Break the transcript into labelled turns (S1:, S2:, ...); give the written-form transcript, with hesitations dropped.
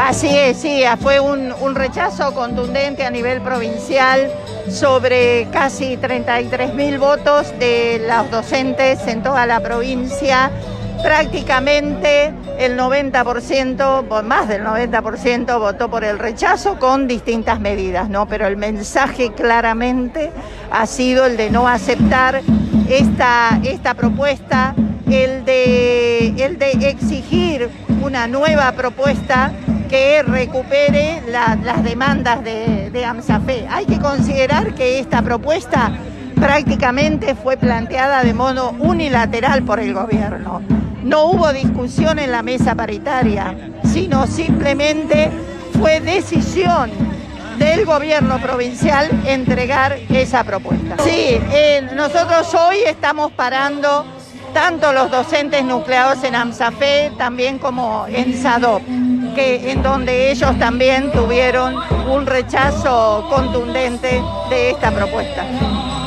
S1: Así es, sí, fue un rechazo contundente a nivel provincial sobre casi 33.000 votos de los docentes en toda la provincia. Prácticamente el 90%, más del 90% votó por el rechazo con distintas medidas, ¿no? Pero el mensaje claramente ha sido el de no aceptar esta propuesta, el de exigir una nueva propuesta que recupere las demandas de AMSAFE. Hay que considerar que esta propuesta prácticamente fue planteada de modo unilateral por el gobierno. No hubo discusión en la mesa paritaria, sino simplemente fue decisión del gobierno provincial entregar esa propuesta. Sí, nosotros hoy estamos parando tanto los docentes nucleados en AMSAFE, también como en SADOP, en donde ellos también tuvieron un rechazo contundente de esta propuesta.